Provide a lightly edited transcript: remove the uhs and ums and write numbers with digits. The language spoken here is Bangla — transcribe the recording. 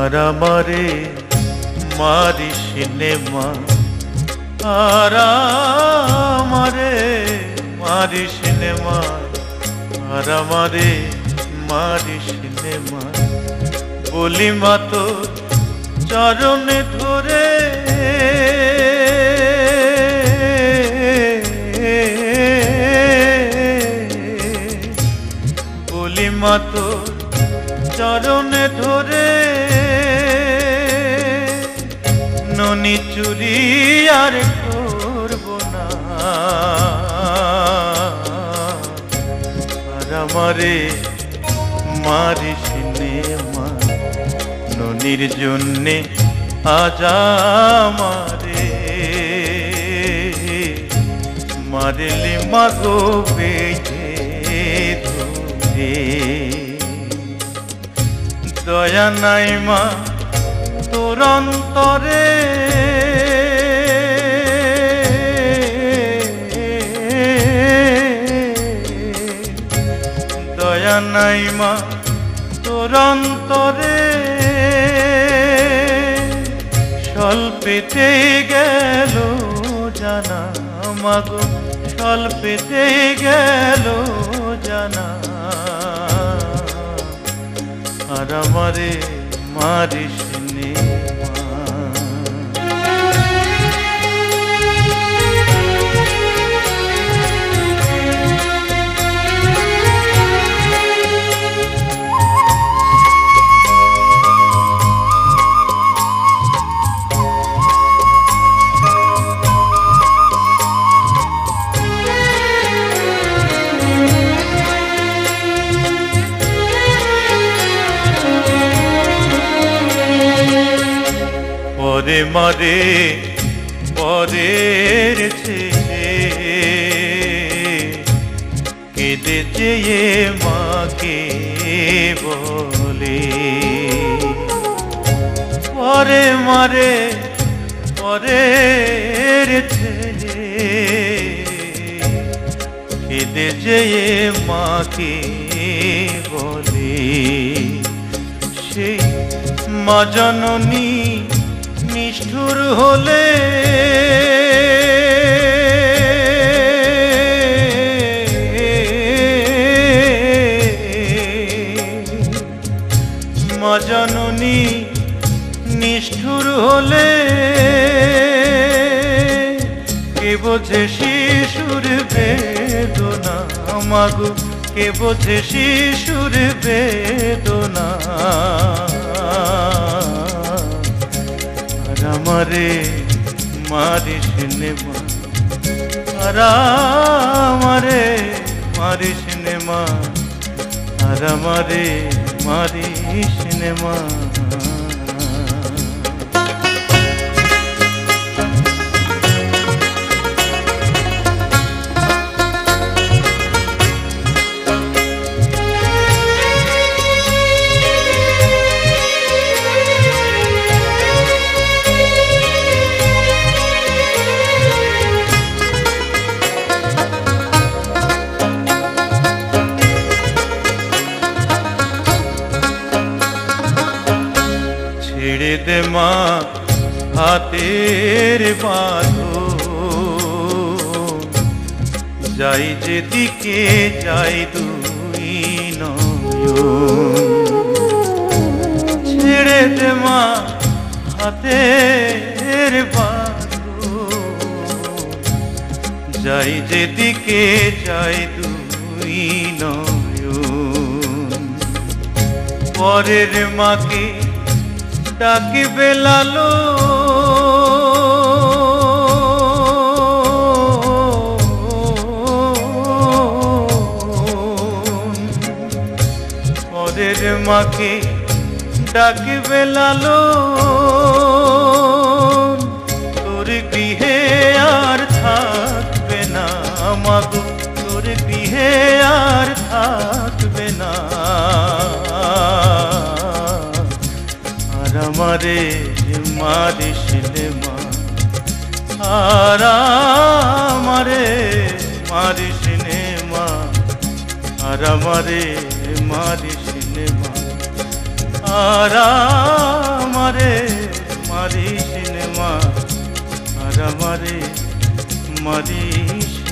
আর আমারে মারি সিনেমা, আর আমারে মারি সিনেমা, আর আমারে মারি সিনেমা। বলি মা তোর চরণে ধরে, বলি মা তোর চরণে ধরে, ননি চুরি আর করব না। আর আমারে মারি সিনেমা, ননির জন্যে আজ আমারে মারলি মাগো বেঁধে ধরে। দয়া নাই মা তোর অন্তরে, দয়া নাই মা তোর অন্তরে। স্বল্পেতে গেল জানা মাগো, স্বল্পেতে গেল জানা। আর আমারে মারি সিনেমা। পরে মারে পরের ছেলে, কেঁদে চেয়ে মাকে বলে। পরে মারে পরের ছেলে, কেঁদে চেয়ে মাকে বলে। সেই মা জননী নিষ্ঠুর হলে, মা জননী নিষ্ঠুর হলে, কে বোঝে শিশুর বেদনা মাগো, কে বোঝে শিশুর বেদনা। আর আমারে মারি সিনেমা, আর আমারে মারি সিনেমা, আর আমারে মারি সিনেমা। ছেড়ে দে মা হাতের বাঁধন, যাই যেদিকে যাই দুই নয়ন। ছেড়ে দে মা হাতের বাঁধন, যাই যেদিকে যাই দুই নয়ন। পরের মাকে ডাকিবে লালো, পরের মাকে ডাকিবে লালো। তোর গৃহে আর থাকবে না মাগো, তোর গৃহে আর থাকবে না। আর আমারে মারি সিনেমা, আর আমারে মারি সিনেমা, আর আমারে মারি সিনেমা, আর আর আমারে মারিস